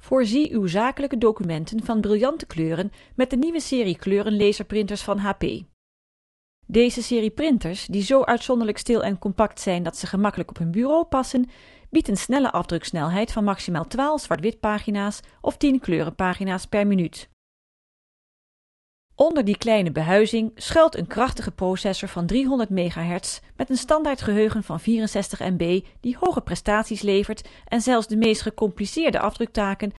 Voorzie uw zakelijke documenten van briljante kleuren met de nieuwe serie kleurenlaserprinters van HP. Deze serie printers, die zo uitzonderlijk stil en compact zijn dat ze gemakkelijk op een bureau passen, biedt een snelle afdruksnelheid van maximaal 12 zwart-wit pagina's of 10 kleurenpagina's per minuut. Onder die kleine behuizing schuilt een krachtige processor van 300 MHz met een standaard geheugen van 64 MB die hoge prestaties levert en zelfs de meest gecompliceerde afdruktaken